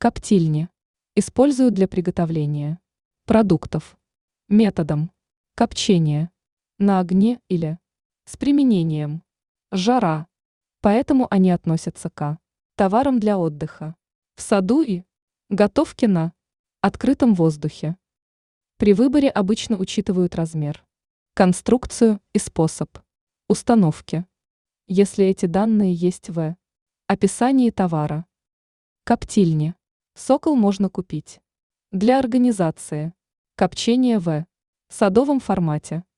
Коптильни. Используют для приготовления продуктов. Методом копчения. На огне или с применением жара. Поэтому они относятся к товарам для отдыха. В саду и готовке на открытом воздухе. При выборе обычно учитывают размер, конструкцию и способ установки. Если эти данные есть в описании товара. Коптильни. Сокол можно купить для организации копчения в садовом формате.